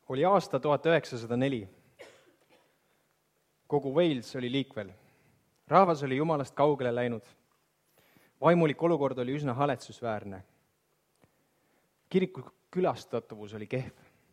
Oli aasta 1904. Kogu Wales oli liikvel. Rahvas oli Jumalast kaugele läinud. Vaimulik olukord oli üsna haletsusväärne. Kiriku külastatavus oli kehv.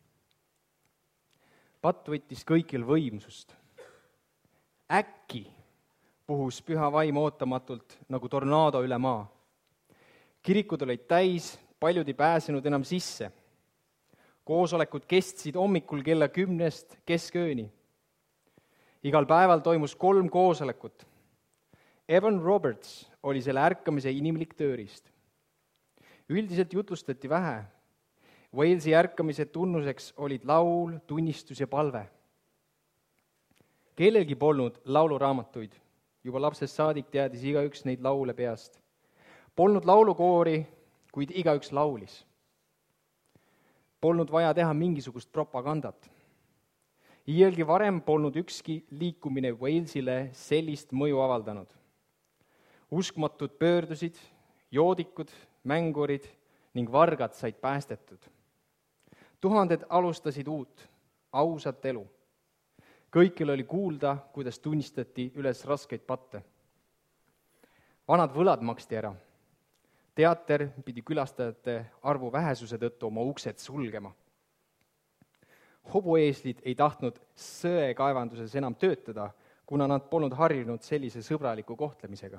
Patt võttis kõikjal võimsust. Äkki puhus püha vaim ootamatult nagu tornaado üle maa. Kirikud olid täis, paljud ei pääsenud enam sisse. Koosolekud kestsid hommikul kella 10 keskööni. Igal päeval toimus 3 koosolekut. Evan Roberts oli selle ärkamise inimlik tööriist. Üldiselt jutlustati vähe. Walesi ärkamise tunnuseks olid laul, tunnistus ja palve. Kellelgi polnud lauluraamatuid. Juba lapsest saadik teadis igaüks neid laule peast. Polnud laulukoori, kuid igaüks laulis. Polnud vaja teha mingisugust propagandat. Iialgi varem polnud ükski liikumine Walesile sellist mõju avaldanud. Uskmatud pöördusid, joodikud, mängurid ning vargad said päästetud. Tuhanded alustasid uut, ausat elu. Kõikjal oli kuulda, kuidas tunnistati üles raskeid patte. Vanad võlad maksti ära. Teater pidi külastajate arvu vähesuse tõttu oma uksed sulgema. Hobueeslid ei tahtnud sõekaevanduses enam töötada, kuna nad polnud harjunud sellise sõbraliku kohtlemisega.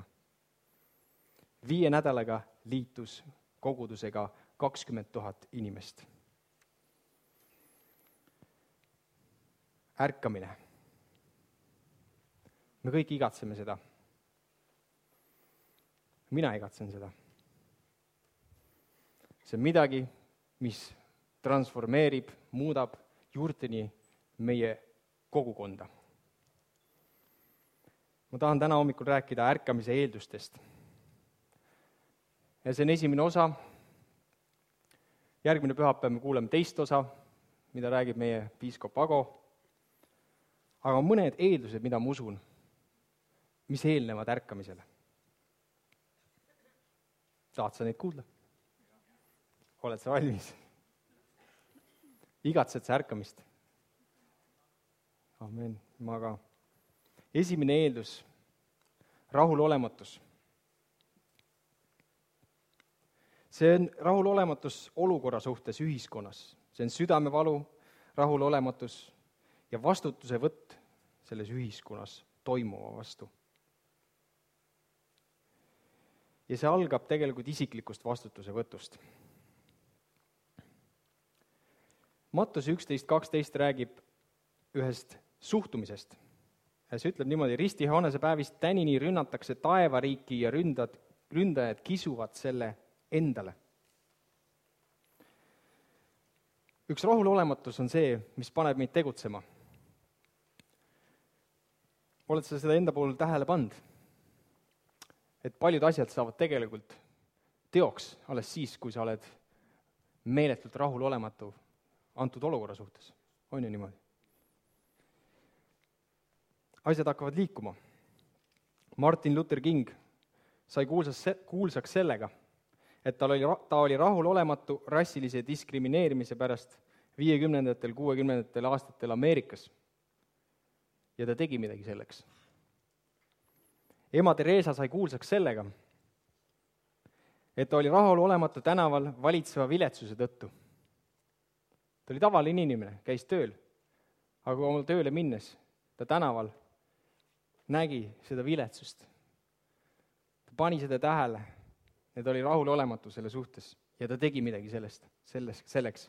5 nädalaga liitus kogudusega 20 000 inimest. Ärkamine. Me kõik igatseme seda. Mina igatsen seda. See on midagi, mis transformeerib, muudab juurteni meie kogukonda. Ma tahan täna hommikul rääkida ärkamise eeldustest. Ja see on esimene osa. Järgmine pühapäev me kuuleme teist osa, mida räägib meie piiskop Ago. Aga mõned eeldused, mida ma usun, mis eelnevad ärkamisele. Tahad sa neid kuulda? Oled sa valmis? Igatsed sa ärkamist? Amen, ma ka. Esimene eeldus, rahulolematus. See on rahulolematus olukorra suhtes ühiskonnas. See on südamevalu, rahulolematus ja vastutuse võtt selles ühiskonnas toimuva vastu. Ja see algab tegelikult isiklikust vastutuse võtust. Mattuse 11.12 räägib ühest suhtumisest. Ja see ütleb niimoodi, Risti Johanese päevist tänini rünnatakse taevariiki ja ründajad kisuvad selle endale. Üks rahulolematus on see, mis paneb meid tegutsema. Oled sa seda enda pool tähele pannud? Et paljud asjad saavad tegelikult teoks alles siis, kui sa oled meeletult rahulolematu antud olukorra suhtes. On ju niimoodi? Asjad hakkavad liikuma. Martin Luther King sai kuulsaks sellega, et ta oli rahulolematu rassilise diskrimineerimise pärast 50. 60. aastatel Ameerikas. Ja ta tegi midagi selleks. Ema Teresa sai kuulsaks sellega, et ta oli rahulolematu tänaval valitseva viletsuse tõttu. Ta oli tavaline inimene, käis tööl, aga kui oma tööle minnes, ta tänaval nägi seda viletsust. Ta pani seda tähele, et ta oli rahulolematu selle suhtes ja ta tegi midagi selleks.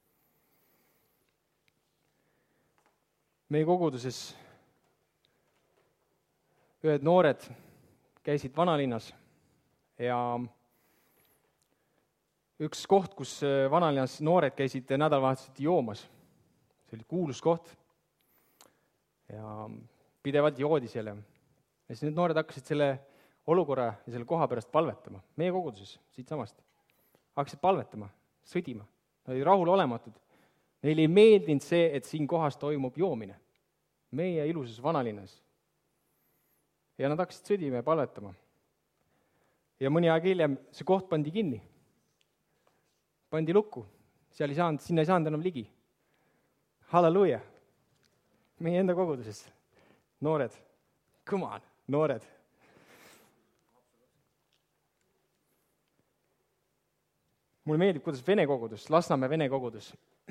Meie koguduses ühed noored käisid vanalinnas ja üks koht, kus vanalinnas noored käisid nädalavahetuseti joomas. See oli kuulus koht ja pidevalt joodi seal. Ja siis need noored hakkasid selle olukorra ja selle koha pärast palvetama. Meie koguduses, siit samast. Hakkasid palvetama, sõdima. Nad olid rahulolematud. Neile ei meeldinud see, et siin kohas toimub joomine. Meie ilusas vanalinnas. Ja nad hakkasid sõdima ja palvetama. Ja mõni aeg hiljem see koht pandi kinni. Pandi lukku. Sinna ei saanud enam ligi. halleluuja, meie enda koguduses. Noored, come on, noored. Mulle meeldib, kuidas Vene kogudus, Lasnamäe Vene kogudus,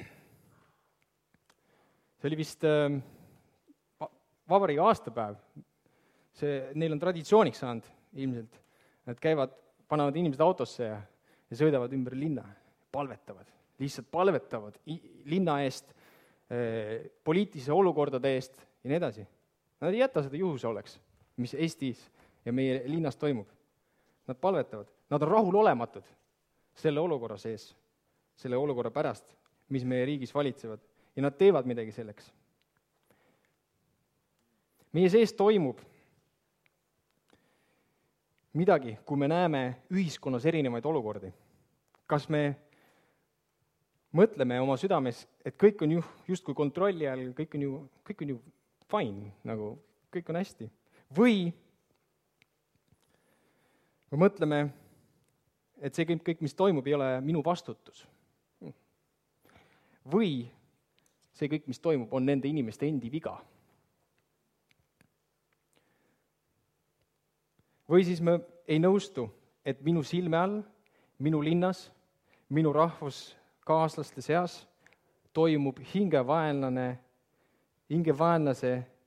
see oli vist vabariigi aastapäev, neil on traditsiooniks saanud ilmselt, nad käivad, panevad inimesed autosse ja sõidavad ümber linna, palvetavad, lihtsalt palvetavad linna eest, poliitilise olukordade eest ja nii edasi. Nad ei jäta seda juhuse oleks, mis Eestis ja meie linnas toimub. Nad palvetavad, nad on rahulolematud selle olukorra sees, selle olukorra pärast, mis meie riigis valitsevad, ja nad teevad midagi selleks. Meie sees toimub midagi, kui me näeme ühiskonnas erinevaid olukordi. Kas me mõtleme oma südames, et kõik on justkui kontrolli all, kõik on ju fine, nagu kõik on hästi. Või me mõtleme, et see kõik, mis toimub, ei ole minu vastutus. Või see kõik, mis toimub, on nende inimeste endi viga. Või siis me ei nõustu, et minu silme all, minu linnas, minu rahvuskaaslaste seas toimub hingevaenlase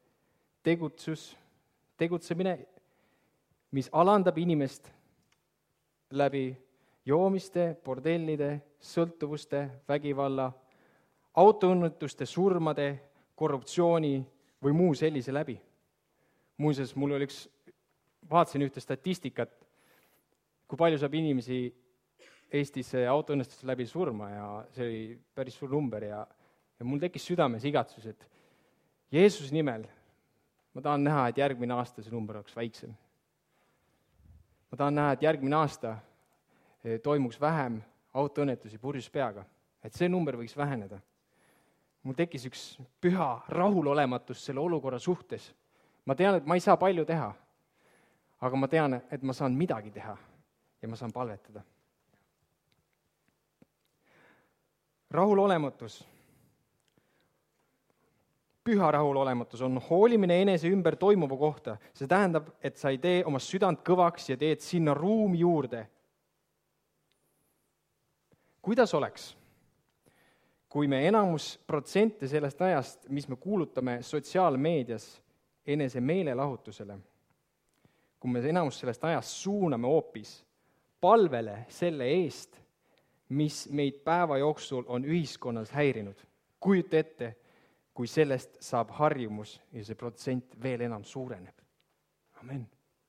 tegutsemine, mis alandab inimest läbi joomiste, bordellide, sõltuvuste, vägivalla, autoõnnetuste, surmade, korruptsiooni või muu sellise läbi. Muuseas, mul oli vaatasin ühte statistikat, kui palju saab inimesi Eestis autoõnnetuste läbi surma ja see oli päris suur number ja mul tekkis südames igatsus, et Jeesuse nimel ma tahan näha, et järgmine aasta see number oleks väiksem. Ma tahan näha, et järgmine aasta toimuks vähem autoõnnetusi purjus peaga, et see number võiks väheneda. Mul tekkis üks püha rahulolematus selle olukorra suhtes. Ma tean, et ma ei saa palju teha, aga ma tean, et ma saan midagi teha ja ma saan palvetada. Rahulolematus, püha rahulolematus on hoolimine enese ümber toimuva kohta. See tähendab, et sa ei tee oma südant kõvaks ja teed sinna ruumi juurde. Kuidas oleks, kui me enamus protsente sellest ajast, mis me kuulutame sotsiaalmeedias enese meelelahutusele, kui me enamus sellest ajast suuname hoopis palvele selle eest, mis meid päeva jooksul on ühiskonnas häirinud. Kujuta ette, kui sellest saab harjumus ja see protsent veel enam suureneb. Amen.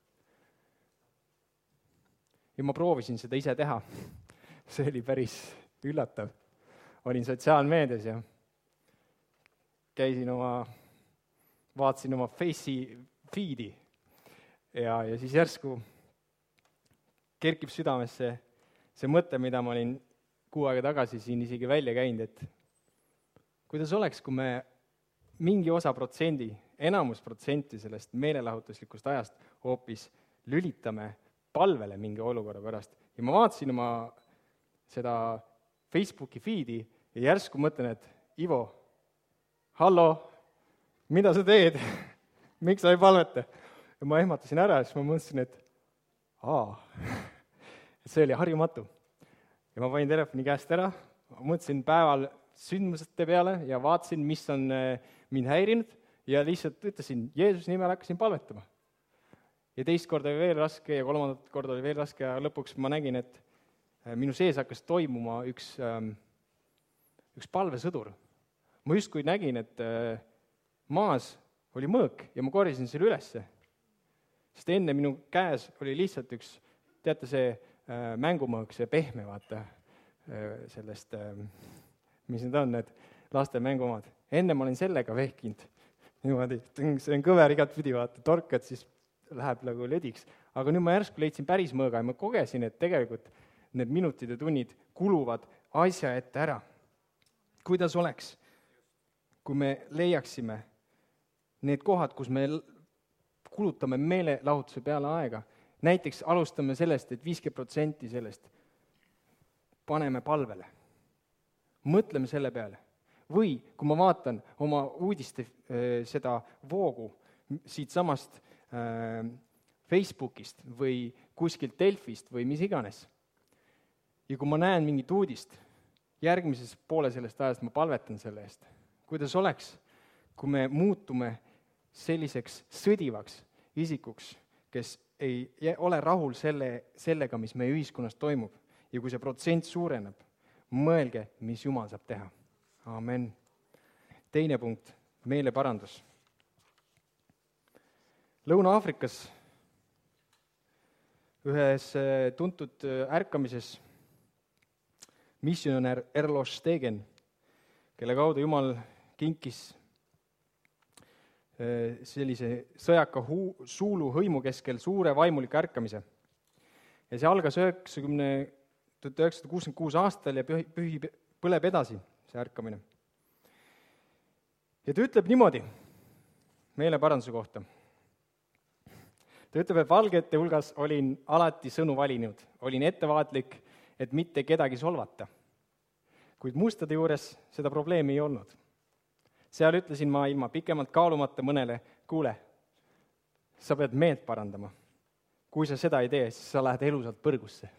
Ja ma proovisin seda ise teha. See oli päris üllatav. Olin sotsiaalmeedias ja vaatasin oma Face'i feed'i ja siis järsku kerkib südamesse see mõte, mida ma olin kuu aega tagasi siin isegi välja käinud, et kuidas oleks, kui me mingi osa protsendi, enamus protsenti sellest meelelahutuslikust ajast hoopis lülitame palvele mingi olukorra pärast. Ja ma vaatasin oma seda Facebooki feed'i ja järsku mõtlen, et Ivo, hallo, mida sa teed? Miks sa ei palveta? Ja ma ehmatasin ära ja siis ma mõtlesin, et see oli harjumatu. Ja ma panin telefoni käest ära, mõtlesin päeval sündmuste peale ja vaatasin, mis on mind häirinud ja lihtsalt ütlesin, Jeesuse nimel hakkasin palvetama. Ja teist korda oli veel raske ja kolmandat korda oli veel raske ja lõpuks ma nägin, et minu sees hakkas toimuma üks palvesõdur. Ma justkui nägin, et maas oli mõõk ja ma korjasin selle ülesse. Sest enne minu käes oli lihtsalt üks, teate see mängumõõk, see pehme, vaata, sellest, mis need on, need laste mängumad. Enne ma olin sellega vehkinud, niimoodi, see on kõver igat pidi, vaata, torkad, siis läheb nagu lödiks. Aga nüüd ma järsku leidsin päris mõõga ja ma kogesin, et tegelikult need minutid ja tunnid kuluvad asja ette ära. Kuidas oleks, kui me leiaksime need kohad, kus me kulutame meelelahutuse peale aega. Näiteks alustame sellest, et 50% sellest paneme palvele. Mõtleme selle peale. Või kui ma vaatan oma uudiste seda voogu siit samast Facebookist või kuskilt Delfist või mis iganes, ja kui ma näen mingit uudist, järgmises poole sellest ajast ma palvetan selle eest, kuidas oleks, kui me muutume selliseks sõdivaks isikuks, kes ei ole rahul sellega, mis meie ühiskonnas toimub. Ja kui see protsent suureneb, mõelge, mis Jumal saab teha. Amen. Teine punkt, meeleparandus. Lõuna-Aafrikas ühes tuntud ärkamises missionär Erlo Stegen, kelle kaudu Jumal kinkis sellise sõjaka suulu hõimu keskel suure vaimuliku ärkamise. Ja see algas 1966 aastal ja põleb edasi, see ärkamine. Ja ta ütleb niimoodi meeleparanduse kohta. Ta ütleb, et valgete hulgas olin alati sõnu valinud, olin ettevaatlik, et mitte kedagi solvata. Kuid mustade juures seda probleemi ei olnud. Seal ütlesin ma ilma pikemalt kaalumata mõnele, kuule, sa pead meelt parandama. Kui sa seda ei tee, siis sa lähed elusalt põrgusse.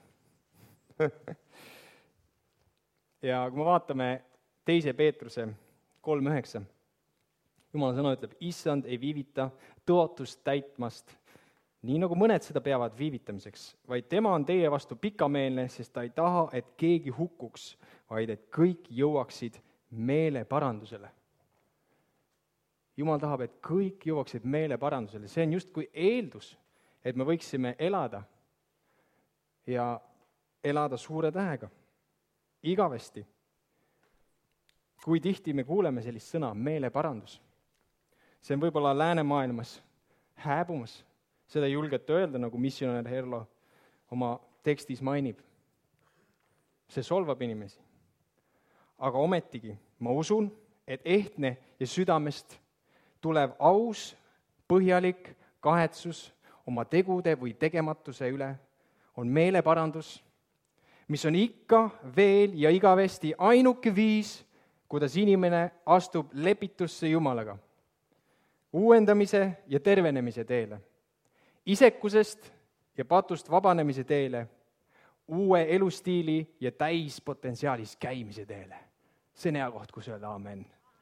Ja kui me vaatame 2. Peetruse 3:9, Jumala sõna ütleb, issand ei viivita tõotust täitmast, nii nagu mõned seda peavad viivitamiseks, vaid tema on teie vastu pikameelne, sest ta ei taha, et keegi hukkuks, vaid et kõik jõuaksid meeleparandusele. Jumal tahab, et kõik jõuaksid meeleparandusele. See on justkui eeldus, et me võiksime elada ja elada suure tähega, igavesti. Kui tihti me kuuleme sellist sõna, meeleparandus. See on võib-olla läänemaailmas hääbumas. Seda ei julgeta öelda, nagu missionär Erlo oma tekstis mainib. See solvab inimesi. Aga ometigi ma usun, et ehtne ja südamest tulev aus, põhjalik kahetsus oma tegude või tegematuse üle on meeleparandus, mis on ikka veel ja igavesti ainuke viis, kuidas inimene astub lepitusse Jumalaga, uuendamise ja tervenemise teele, isekusest ja patust vabanemise teele, uue elustiili ja täispotentsiaalis käimise teele. See on hea koht, kus öelda amen.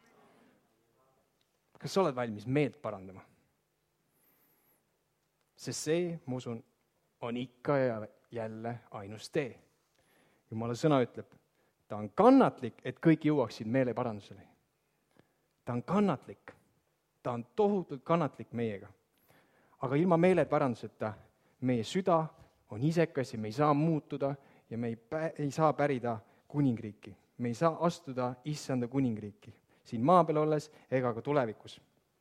Kas sa oled valmis meelt parandama? Sest see, ma usun, on ikka ja jälle ainus tee. Jumala sõna ütleb, ta on kannatlik, et kõik jõuaksid meeleparandusele. Ta on kannatlik. Ta on tohutult kannatlik meiega. Aga ilma meeleparanduseta meie süda on isekas ja me ei saa muutuda ja me ei saa pärida kuningriiki. Me ei saa astuda issanda kuningriiki siin maa peal olles ega ka tulevikus.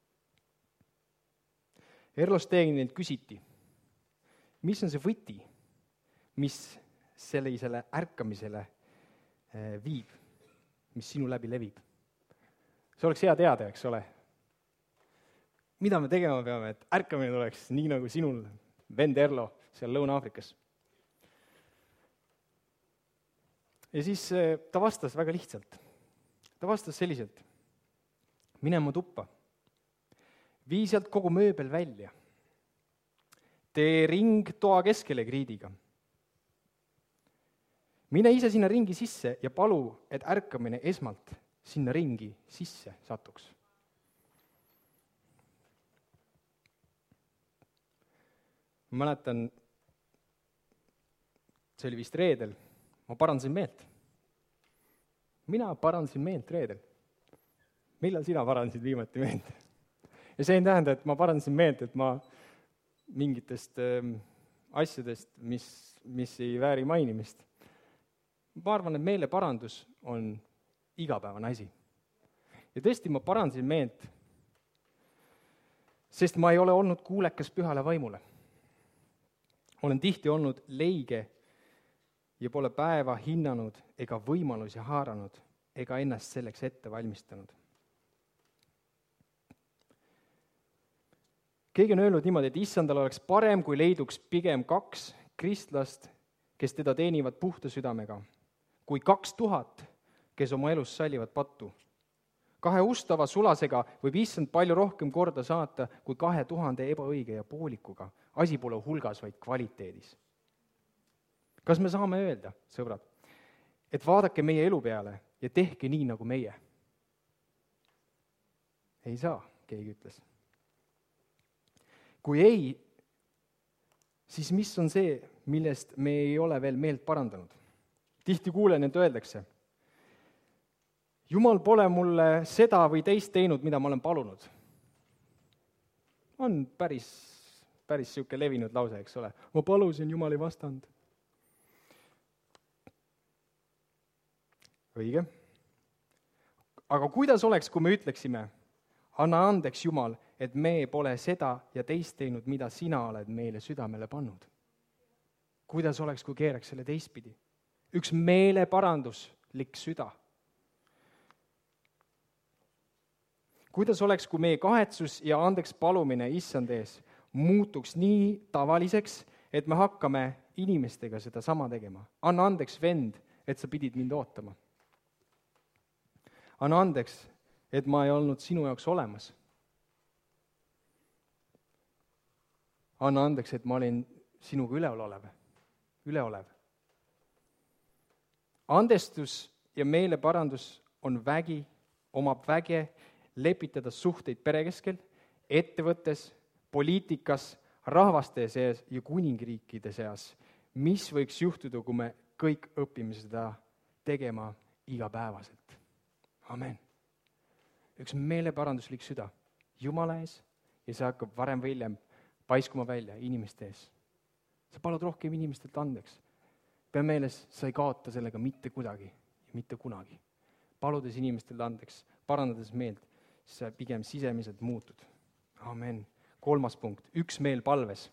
Erlo Stegenilt küsiti, mis on see võti, mis sellisele ärkamisele viib, mis sinu läbi levib. See oleks hea teada, eks ole. Mida me tegema peame, et ärkamine tuleks nii nagu sinul vend Erlo seal Lõuna-Aafrikas. Ja siis ta vastas väga lihtsalt. Ta vastas selliselt, mine mu tuppa, vii sealt kogu mööbel välja, tee ring toa keskele kriidiga. Mine ise sinna ringi sisse ja palu, et ärkamine esmalt sinna ringi sisse satuks. Ma mäletan, see oli vist reedel, ma parandasin meelt. Mina parandasin meelt reedel. Millal sina parandasid viimati meelt? Ja see ei tähenda, et ma parandasin meelt, et ma mingitest asjadest, mis ei vääri mainimist. Ma arvan, et meeleparandus on igapäevane asi. Ja tõesti, ma parandasin meelt, sest ma ei ole olnud kuulekas pühale vaimule. Olen tihti olnud leige ja pole päeva hinnanud ega võimalusi haaranud ega ennast selleks ette valmistanud. Keegi on öelnud niimoodi, et issandal oleks parem, kui leiduks pigem 2 kristlast, kes teda teenivad puhta südamega, kui 2000, kes oma elus sallivad pattu 2 ustava sulasega võib issand palju rohkem korda saata kui 2000 ebaõige ja poolikuga. Asi pole hulgas, vaid kvaliteedis. Kas me saame öelda, sõbrad, et vaadake meie elu peale ja tehke nii, nagu meie? Ei saa, keegi ütles. Kui ei, siis mis on see, millest me ei ole veel meelt parandanud? Tihti kuulen, et öeldakse, Jumal pole mulle seda või teist teinud, mida ma olen palunud. On päris siuke levinud lause, eks ole. Ma palusin, Jumal ei vastanud. Õige. Aga kuidas oleks, kui me ütleksime, anna andeks, Jumal, et me pole seda ja teist teinud, mida sina oled meile südamele pannud? Kuidas oleks, kui keeraks selle teistpidi? Üks meeleparanduslik süda. Kuidas oleks, kui meie kahetsus ja andeks palumine issand ees muutuks nii tavaliseks, et me hakkame inimestega seda sama tegema? Anna andeks, vend, et sa pidid mind ootama. Anna andeks, et ma ei olnud sinu jaoks olemas. Anna andeks, et ma olin sinuga üleolev. Andestus ja meeleparandus on omab väge lepitada suhteid perekeskel, ettevõttes, poliitikas, rahvaste seas ja kuningriikide seas. Mis võiks juhtuda, kui me kõik õpime seda tegema igapäevaselt? Amen. Üks meeleparanduslik süda Jumala ees ja see hakkab varem või hiljem paiskuma välja inimeste ees. Sa palud rohkem inimestelt andeks. Pea meeles, sa ei kaota sellega mitte kuidagi ja mitte kunagi. Paludes inimestelt andeks, parandades meelt, sa pigem sisemiselt muutud. Amen. 3. punkt, üks meel palves.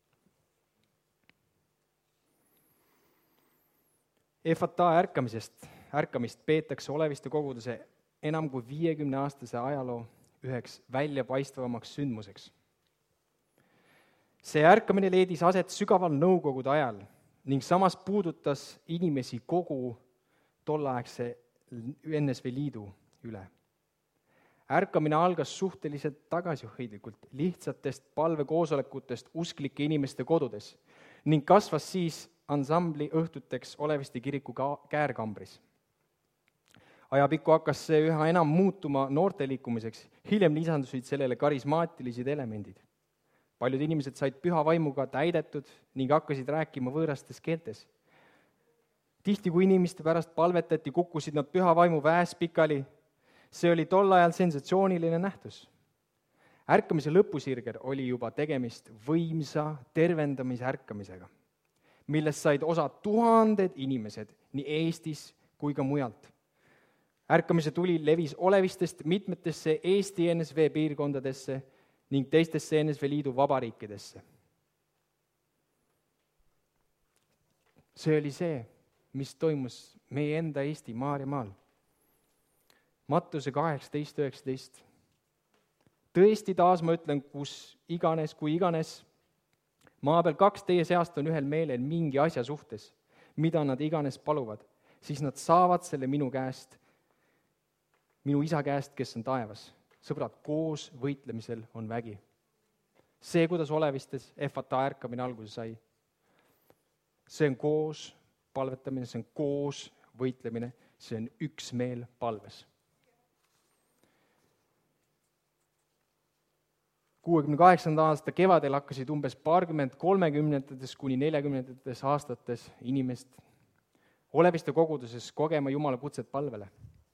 Efata ärkamist peetakse oleviste koguduse enam kui 50-aastase ajaloo üheks väljapaistvamaks sündmuseks. See ärkamine leidis aset sügaval nõukogude ajal ning samas puudutas inimesi kogu tolleaegse NSV Liidu üle. Ärkamine algas suhteliselt tagasihoidlikult lihtsatest palvekoosolekutest usklike inimeste kodudes ning kasvas siis ansambli õhtuteks Oleviste kiriku käärkambris. Ajapikku hakkas see üha enam muutuma noorteliikumiseks, hiljem lisandusid sellele karismaatilised elemendid. Paljud inimesed said püha vaimuga täidetud ning hakkasid rääkima võõrastes keeltes. Tihti, kui inimeste pärast palvetati, kukkusid nad püha vaimu väes pikali. See oli tol ajal sensatsiooniline nähtus. Ärkamise lõpusirgel oli juba tegemist võimsa tervendamise ärkamisega, millest said osa tuhanded inimesed nii Eestis kui ka mujalt. Ärkamise tuli levis Olevistest mitmetesse Eesti NSV piirkondadesse ning teistesse NSV Liidu vabariikidesse. See oli see, mis toimus meie enda Eesti Maarjamaal. Mattuse 18:19. Tõesti taas ma ütlen, kui iganes, maa peal 2 teie seast on ühel meelel mingi asja suhtes, mida nad iganes paluvad, siis nad saavad selle minu isa käest, kes on taevas. Sõbrad, koos võitlemisel on vägi. See, kuidas Olevistes Efata ärkamine alguse sai, see on koos palvetamine, see on koos võitlemine, see on üks meel palves. 68. aasta kevadel hakkasid umbes paarkümmend 30. kuni 40. aastates inimest Oleviste koguduses kogema Jumala kutset palvele.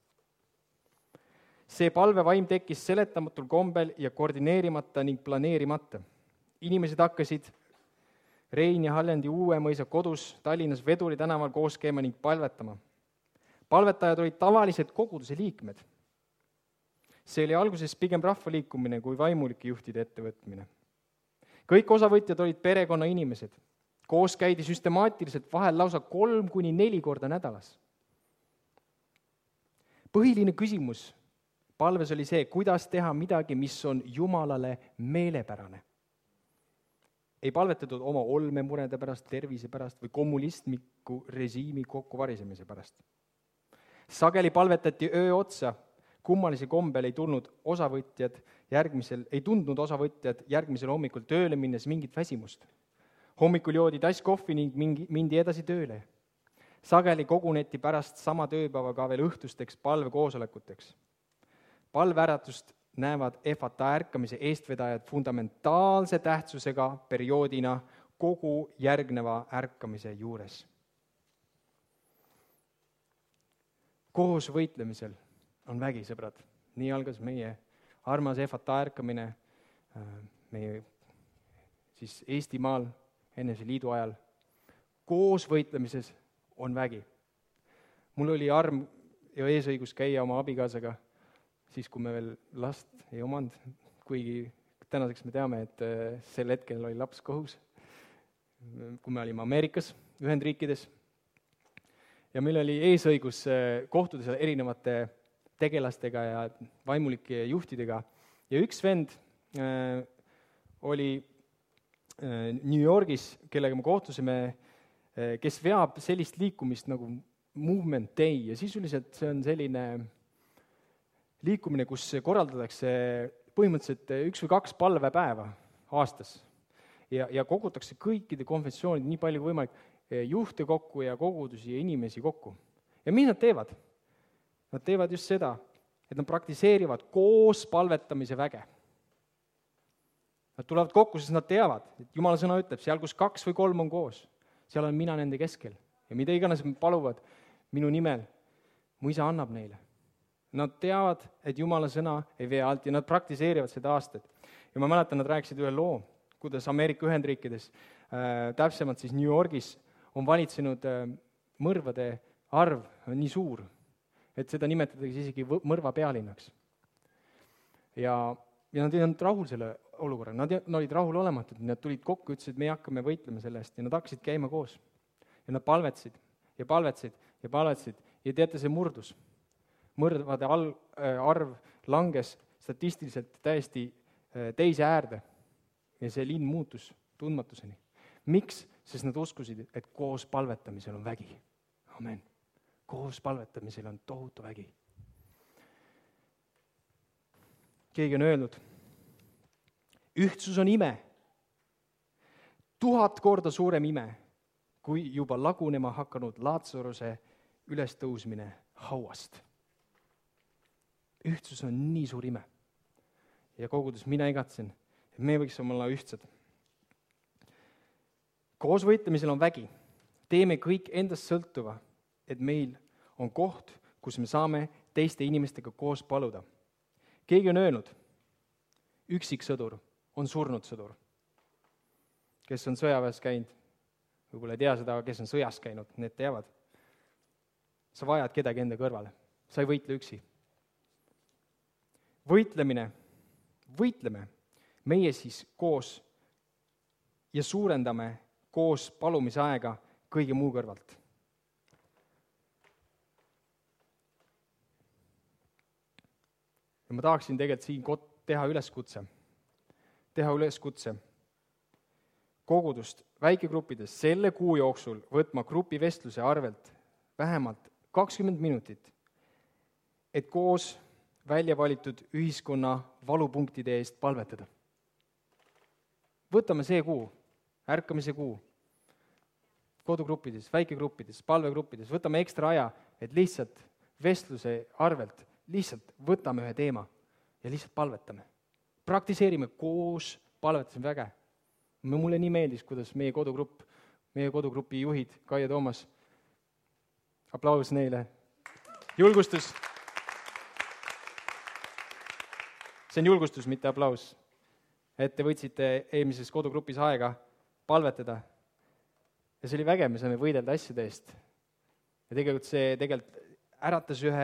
See palvevaim tekkis seletamatul kombel ja koordineerimata ning planeerimata. Inimesed hakkasid Rein ja Hallandi Uuemõisa kodus Tallinnas Veduri tänaval koos käima ning palvetama. Palvetajad olid tavalised koguduse liikmed. See oli alguses pigem rahvaliikumine kui vaimulike juhtide ettevõtmine. Kõik osavõtjad olid perekonna inimesed. Koos käidi süstemaatiliselt vahel lausa 3 kuni 4 korda nädalas. Põhiline küsimus palves oli see, kuidas teha midagi, mis on Jumalale meelepärane. Ei palvetatud oma olmemurede pärast, tervise pärast või kommunistmiku režiimi kokkuvarisemise pärast. Sageli palvetati öö otsa, kummalise kombel ei tundnud osavõtjad järgmisel hommikul tööle minnes mingit väsimust. Hommikul joodi tass kohvi ning mindi edasi tööle. Sageli koguneti pärast sama tööpäeva ka veel õhtusteks palvekoosolekuteks. Palveäratust näevad ehvata ärkamise eestvedajad fundamentaalse tähtsusega perioodina kogu järgneva ärkamise juures. Koos võitlemisel on vägi, sõbrad. Nii algas meie armas ehvata ärkamine meie siis Eestimaal NSV Liidu ajal. Koos võitlemises on vägi. Mul oli arm ja eesõigus käia oma abikaasaga, siis kui me veel last ei omanud, kuigi tänaseks me teame, et sel hetkel oli laps kohus, kui me olime Ameerikas, Ühendriikides. Ja meil oli eesõigus kohtuda seal erinevate tegelastega ja vaimulike juhtidega. Ja üks vend oli New Yorgis, kellega me kohtusime, kes veab sellist liikumist nagu Movement Day ja sisuliselt see on selline liikumine, kus korraldatakse põhimõtteliselt 1 või 2 palvepäeva aastas ja kogutakse kõikide konfessioonid nii palju kui võimalik juhte kokku ja kogudusi ja inimesi kokku. Ja mis nad teevad? Nad teevad just seda, et nad praktiseerivad koos palvetamise väge. Nad tulevad kokku, sest nad teavad, et Jumala sõna ütleb, seal kus 2 või 3 on koos, seal olen mina nende keskel. Ja mida iganes paluvad minu nimel, mu isa annab neile. Nad teavad, et Jumala sõna ei vee alt ja nad praktiseerivad seda aastat. Ja ma mäletan, nad rääkisid ühe loo, kuidas Ameerika Ühendriikides, täpsemalt siis New Yorgis, on valitsenud mõrvade arv nii suur, et seda nimetatakse isegi mõrva pealinnaks. Ja nad ei olnud rahul selle olukorra, nad olid rahul olematud, nad tulid kokku, ütlesid, et me hakkame võitlema selle eest ja nad hakkasid käima koos. Ja nad palvetsid ja palvetsid ja palvetsid ja teate, see murdus. Mõrvade arv langes statistiliselt täiesti teise äärde ja see linn muutus tundmatuseni. Miks? Sest nad uskusid, et koos palvetamisel on vägi. Amen. Koos palvetamisel on tohutu vägi. Keegi on öelnud, ühtsus on ime. 1000 korda suurem ime, kui juba lagunema hakanud Laatsaruse ülestõusmine hauast. Ühtsus on nii suur ime. Ja kogudus mina igatsen, et me võiksime olla ühtsed. Koos võitlemisel on vägi. Teeme kõik endast sõltuva, et meil on koht, kus me saame teiste inimestega koos paluda. Keegi on öelnud, üksik sõdur on surnud sõdur. Kes on sõjaväes käinud, võib-olla ei tea seda, aga kes on sõjas käinud, need teavad. Sa vajad kedagi enda kõrvale. Sa ei võitle üksi. Võitleme meie siis koos ja suurendame koos palumise aega kõige muu kõrvalt. Ja ma tahaksin tegelikult siin teha üleskutse kogudust väikegruppides selle kuu jooksul võtma grupivestluse arvelt vähemalt 20 minutit, et koos välja valitud ühiskonna valupunktide eest palvetada. Võtame see kuu, ärkamise kuu, kodugruppides, väikegruppides, palvegruppides, võtame ekstra aja, et lihtsalt vestluse arvelt lihtsalt võtame ühe teema ja lihtsalt palvetame. Praktiseerime koos palvetamise väge. Mulle nii meeldis, kuidas meie kodugrupi juhid, Kai ja Toomas, aplaus neile, julgustus. See on julgustus, mitte aplaus. Et te võtsite eelmises kodugrupis aega palvetada. Ja see oli väge, me saime võidelda asjade eest. Ja tegelikult see äratas ühe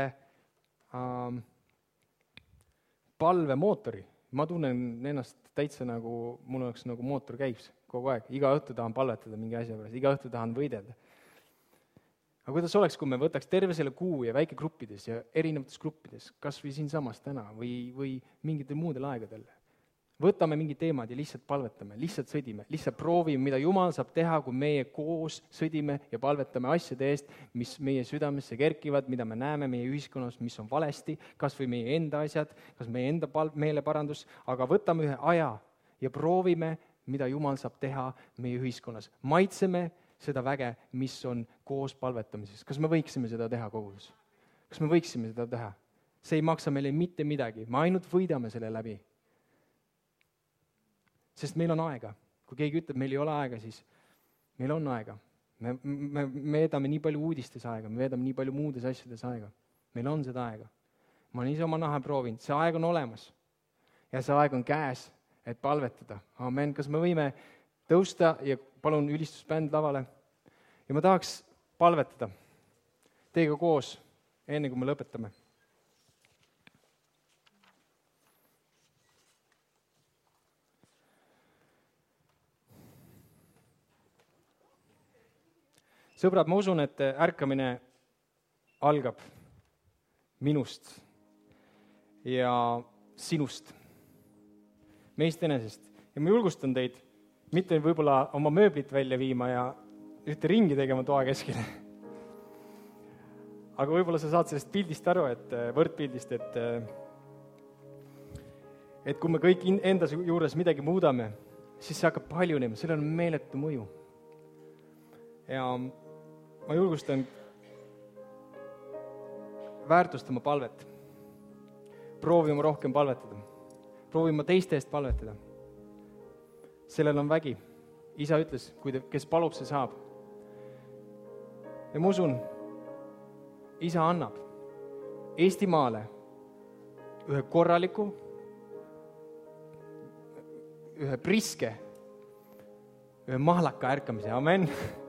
palvemootori. Ma tunnen ennast täitsa nagu, mul oleks nagu mootor käiks kogu aeg. Iga õhtu tahan palvetada mingi asja pärast, iga õhtu tahan võidelda. Aga kuidas oleks, kui me võtaks terve selle kuu ja väikegruppides ja erinevates gruppides, kas või siinsamas täna või mingitel muudel aegadel, Võtame mingid teemad ja lihtsalt palvetame, lihtsalt sõdime, lihtsalt proovime, mida Jumal saab teha, kui meie koos sõdime ja palvetame asjade eest, mis meie südamesse kerkivad, mida me näeme meie ühiskonnas, mis on valesti, kas või meie enda asjad, kas meie enda meeleparandus, aga võtame ühe aja ja proovime, mida Jumal saab teha meie ühiskonnas. Maitseme seda väge, mis on koos palvetamises. Kas me võiksime seda teha kogudus? Kas me võiksime seda teha? See ei maksa meile mitte midagi, me ainult võidame selle läbi. Sest meil on aega. Kui keegi ütleb, meil ei ole aega, siis meil on aega. Me veedame nii palju uudistes aega, me veedame nii palju muudes asjades aega. Meil on seda aega. Ma olen ise oma naha proovinud, see aeg on olemas. Ja see aeg on käes, et palvetada. Amen. Kas me võime tõusta ja palun ülistusbänd lavale? Ja ma tahaks palvetada teiega koos, enne kui me lõpetame. Sõbrad, ma usun, et ärkamine algab minust ja sinust, meist enesest. Ja ma julgustan teid mitte võib-olla oma mööblit välja viima ja ühte ringi tegema toa keskele. Aga võib-olla sa saad sellest pildist aru, võrdpildist, et kui me kõik enda juures midagi muudame, siis see hakkab paljunema, sellel on meeletu mõju. Ja ma julgustan väärtustama palvet. Proovima rohkem palvetada. Proovima teiste eest palvetada. Sellel on vägi. Isa ütles, kes palub, see saab. Ja ma usun, isa annab Eestimaale ühe korraliku, ühe priske, ühe mahlaka ärkamise. Amen.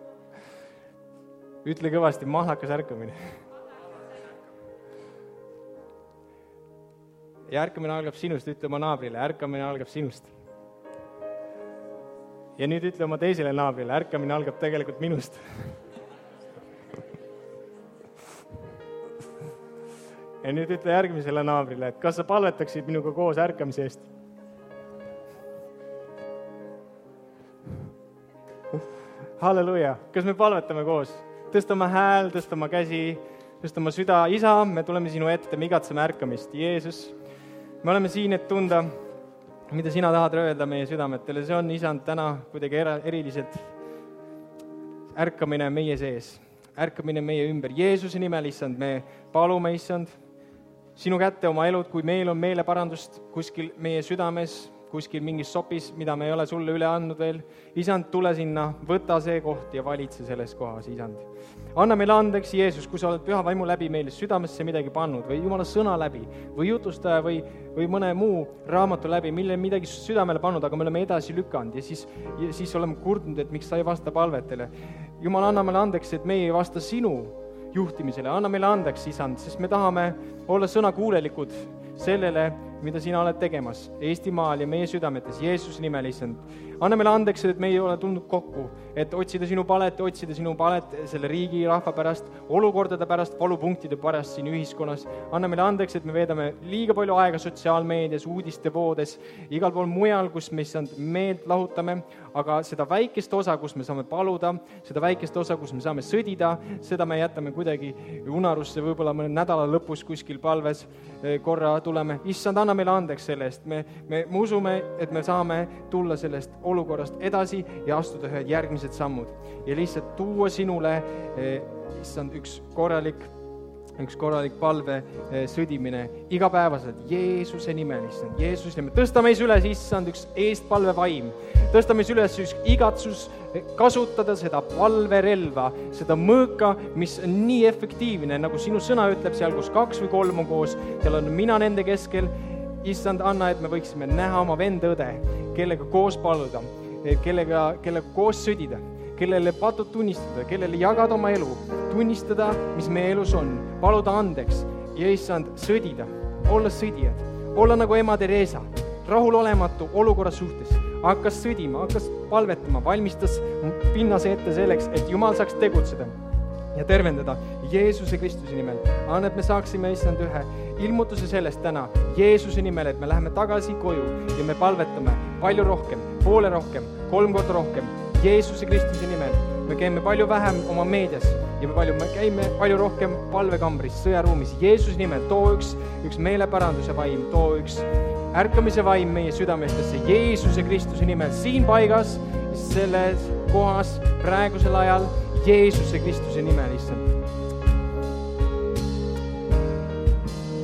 Ütle kõvasti, mahlakas ärkamine. Ja ärkamine algab sinust, ütle oma naabrile, ärkamine algab sinust. Ja nüüd ütle oma teisele naabrile, ärkamine algab tegelikult minust. Ja nüüd ütle järgmisele naabrile, et kas sa palvetaksid minuga koos ärkamise eest? Halleluja, kas me palvetame koos? Tõstame hääl, tõstame käsi, tõstame süda. Isa, me tuleme sinu ette, me igatseme ärkamist. Jeesus, me oleme siin, et tunda, mida sina tahad öelda meie südametele. See on, isand, täna kuidagi eriliselt ärkamine meie sees, ärkamine meie ümber. Jeesuse nimel, isand, me palume, isand, sinu kätte oma elud, kui meil on meeleparandust kuskil meie südames, kuskil mingis sopis, mida me ei ole sulle üle andnud veel. Isand, tule sinna, võta see koht ja valitse selles kohas, isand. Anna meile andeks, Jeesus, kui sa oled püha vaimu läbi meile südamesse midagi pannud või Jumala sõna läbi või jutustaja või mõne muu raamatu läbi, mille midagi südamele pannud, aga me oleme edasi lükanud ja siis oleme kurtnud, et miks sa ei vasta palvetele. Jumal, anna meile andeks, et meie ei vasta sinu juhtimisele. Anna meile andeks, isand, sest me tahame olla sõnakuulelikud sellele, mida sina oled tegemas Eestimaal ja meie südametes, Jeesuse nimel, isand. Anna meile andeks, et me ei ole tulnud kokku, et otsida sinu palet selle riigi rahva pärast, olukordade pärast, valupunktide pärast siin ühiskonnas. Anna meile andeks, et me veedame liiga palju aega sotsiaalmeedias, uudistevoodes, igal pool mujal, kus me meelt lahutame, aga seda väikest osa, kus me saame paluda, seda väikest osa, kus me saame sõdida, seda me jätame kuidagi unarusse, võib-olla mõne nädala lõpus kuskil palves korra tuleme. Issand, anna meile andeks selle eest. Me usume, et me saame tulla sellest olukorrast edasi ja astuda ühed järgmised sammud. Ja lihtsalt tuua sinule, issand, üks korralik palve sõdimine igapäevaselt Jeesuse nimel, issand, Jeesuse nimel. Tõstame üles, issand, üks eestpalve vaim. Tõstame üles üks igatsus kasutada seda palverelva, seda mõõka, mis on nii efektiivne, nagu sinu sõna ütleb seal, kus 2 või 3 on koos, seal on mina nende keskel. Issand, anna, et me võiksime näha oma vend-õde, kellega koos paluda, kellega koos sõdida, kellele patud tunnistada, kellele jagada oma elu, tunnistada, mis meie elus on, paluda andeks ja issand, sõdida, olla sõdijad, olla nagu ema Teresa, rahulolematu olukorra suhtes, hakkas sõdima, hakkas palvetama, valmistas pinnase ette selleks, et Jumal saaks tegutseda ja tervendada Jeesuse Kristuse nimel. Anna, et me saaksime, issand, ühe ilmutuse sellest täna Jeesuse nimel, et me läheme tagasi koju ja me palvetame palju rohkem, poole rohkem, 3 korda rohkem Jeesuse Kristuse nimel. Me käime palju vähem oma meedias ja me käime palju rohkem palvekambris, sõjaruumis. Jeesuse nimel too üks meeleparanduse vaim, too üks ärkamise vaim meie südamestesse Jeesuse Kristuse nimel siin paigas, selles kohas, praegusel ajal Jeesuse Kristuse nimel, issand.